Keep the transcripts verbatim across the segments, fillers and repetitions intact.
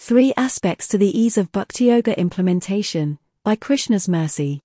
Three Aspects to the Ease of Bhakti Yoga Implementation, by Krishna's Mercy.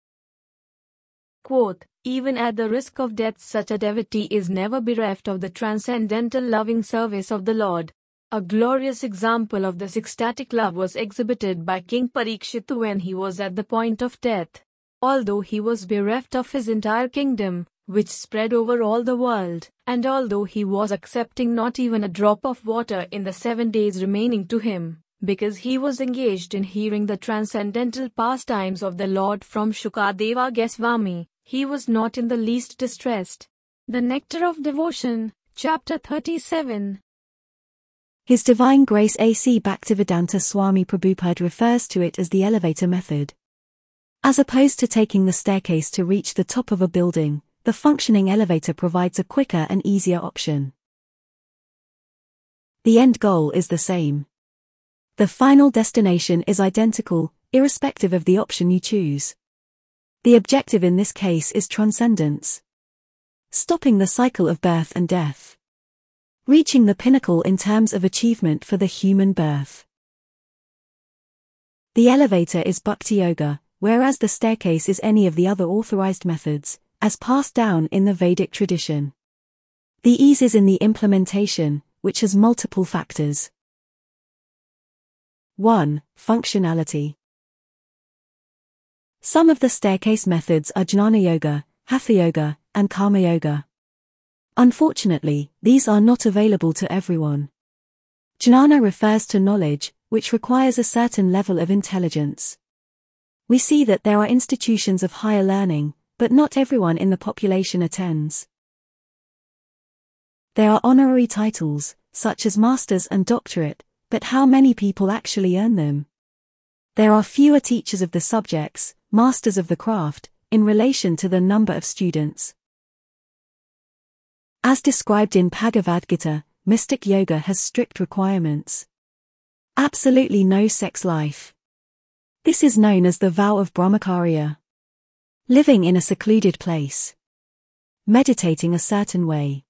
Quote, even at the risk of death, such a devotee is never bereft of the transcendental loving service of the Lord. A glorious example of this ecstatic love was exhibited by King Parikshit when he was at the point of death. Although he was bereft of his entire kingdom, which spread over all the world, and although he was accepting not even a drop of water in the seven days remaining to him, because he was engaged in hearing the transcendental pastimes of the Lord from Shukadeva Goswami, he was not in the least distressed. The Nectar of Devotion, Chapter thirty-seven. His Divine Grace A C Bhaktivedanta Swami Prabhupada refers to it as the elevator method. As opposed to taking the staircase to reach the top of a building, the functioning elevator provides a quicker and easier option. The end goal is the same. The final destination is identical, irrespective of the option you choose. The objective in this case is transcendence. Stopping the cycle of birth and death. Reaching the pinnacle in terms of achievement for the human birth. The elevator is Bhakti Yoga, whereas the staircase is any of the other authorized methods, as passed down in the Vedic tradition. The ease is in the implementation, which has multiple factors. one. Functionality. Some of the staircase methods are Jnana Yoga, Hatha Yoga, and Karma Yoga. Unfortunately, these are not available to everyone. Jnana refers to knowledge, which requires a certain level of intelligence. We see that there are institutions of higher learning, but not everyone in the population attends. There are honorary titles, such as masters and doctorate, but how many people actually earn them? There are fewer teachers of the subjects, masters of the craft, in relation to the number of students. As described in Bhagavad Gita, mystic yoga has strict requirements. Absolutely no sex life. This is known as the vow of Brahmacharya. Living in a secluded place. Meditating a certain way.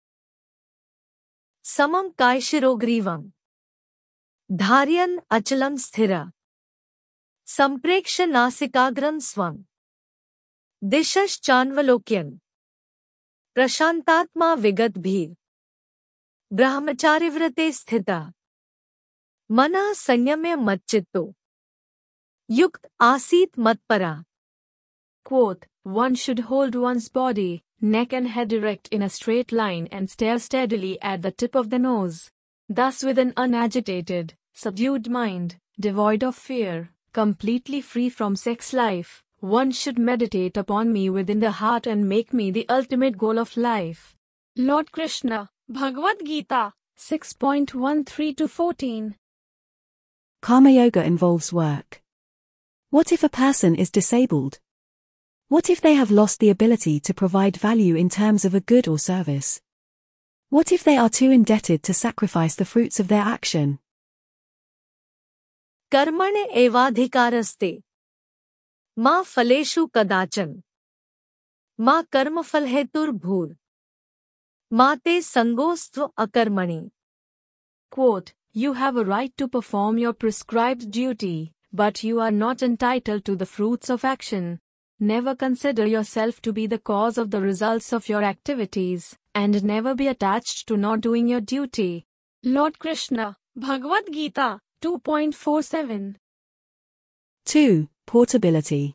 Samam kaishirogrivam. Dharyan achalam sthira. Sampreksha nasikagram swam. Dishash chanvalokyan. Prashantatma vigat bhir. Brahmacharivrate sthita. Mana sanyamya matchitto. Yukt asit matpara. Quote, one should hold one's body, neck and head erect in a straight line and stare steadily at the tip of the nose. Thus with an unagitated, subdued mind, devoid of fear, completely free from sex life, one should meditate upon me within the heart and make me the ultimate goal of life. Lord Krishna, Bhagavad Gita, six point thirteen to fourteen. Karma Yoga involves work. What if a person is disabled? What if they have lost the ability to provide value in terms of a good or service? What if they are too indebted to sacrifice the fruits of their action? Karmane evadhikaraste. Ma phaleshu kadachan. Ma karmafalhetur bhur. Ma te sangostvo akarmani. Quote, you have a right to perform your prescribed duty, but you are not entitled to the fruits of action. Never consider yourself to be the cause of the results of your activities, and never be attached to not doing your duty. Lord Krishna, Bhagavad Gita, two point forty-seven. two. Portability.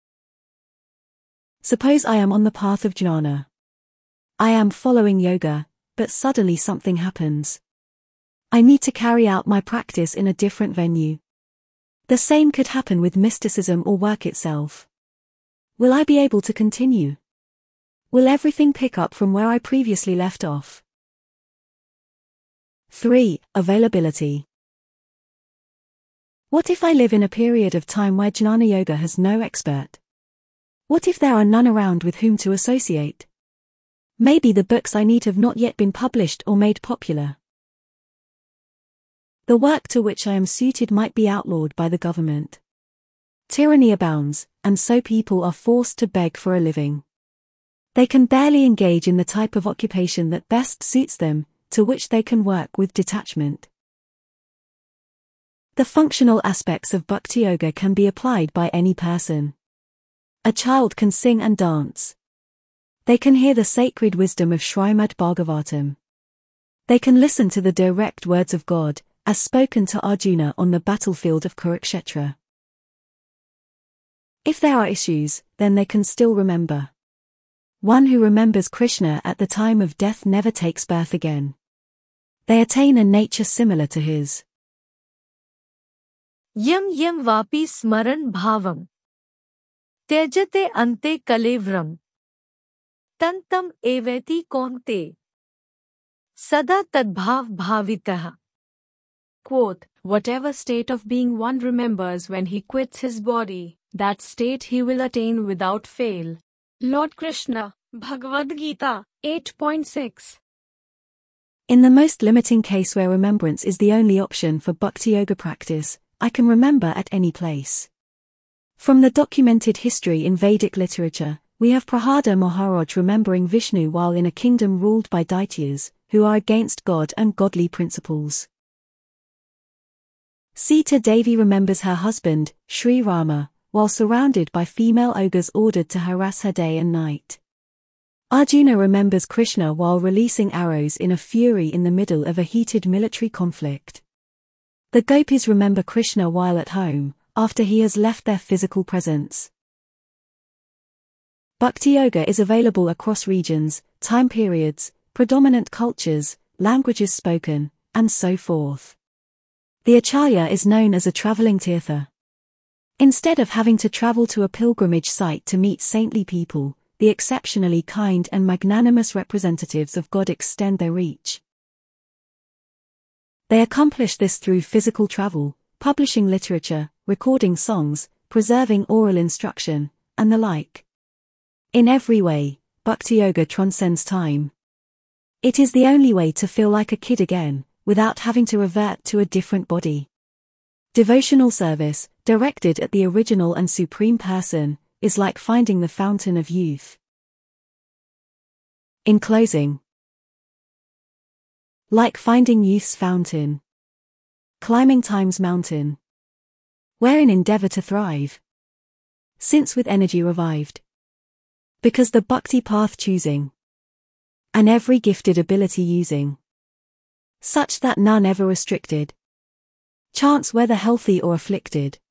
Suppose I am on the path of jnana. I am following yoga, but suddenly something happens. I need to carry out my practice in a different venue. The same could happen with mysticism or work itself. Will I be able to continue? Will everything pick up from where I previously left off? three. Availability. What if I live in a period of time where Jnana Yoga has no expert? What if there are none around with whom to associate? Maybe the books I need have not yet been published or made popular. The work to which I am suited might be outlawed by the government. Tyranny abounds, and so people are forced to beg for a living. They can barely engage in the type of occupation that best suits them, to which they can work with detachment. The functional aspects of Bhakti Yoga can be applied by any person. A child can sing and dance. They can hear the sacred wisdom of Srimad Bhagavatam. They can listen to the direct words of God, as spoken to Arjuna on the battlefield of Kurukshetra. If there are issues, then they can still remember. One who remembers Krishna at the time of death never takes birth again. They attain a nature similar to his. Yam yam vapi smaran bhavam. Tyajate ante kalevram. Tantam eveti konte. Sada tadbhav bhavitaha. Quote, whatever state of being one remembers when he quits his body, that state he will attain without fail. Lord Krishna, Bhagavad Gita, eight point six. In the most limiting case where remembrance is the only option for Bhakti Yoga practice, I can remember at any place. From the documented history in Vedic literature, we have Prahlada Maharaj remembering Vishnu while in a kingdom ruled by Daityas, who are against God and godly principles. Sita Devi remembers her husband, Sri Rama, while surrounded by female ogres ordered to harass her day and night. Arjuna remembers Krishna while releasing arrows in a fury in the middle of a heated military conflict. The gopis remember Krishna while at home, after he has left their physical presence. Bhakti Yoga is available across regions, time periods, predominant cultures, languages spoken, and so forth. The Acharya is known as a traveling tirtha. Instead of having to travel to a pilgrimage site to meet saintly people, the exceptionally kind and magnanimous representatives of God extend their reach. They accomplish this through physical travel, publishing literature, recording songs, preserving oral instruction, and the like. In every way, Bhakti Yoga transcends time. It is the only way to feel like a kid again, without having to revert to a different body. Devotional service, directed at the original and supreme person, is like finding the fountain of youth. In closing, like finding youth's fountain, climbing time's mountain, wherein endeavor to thrive, since with energy revived, because the bhakti path choosing, and every gifted ability using, such that none ever restricted, chance whether healthy or afflicted,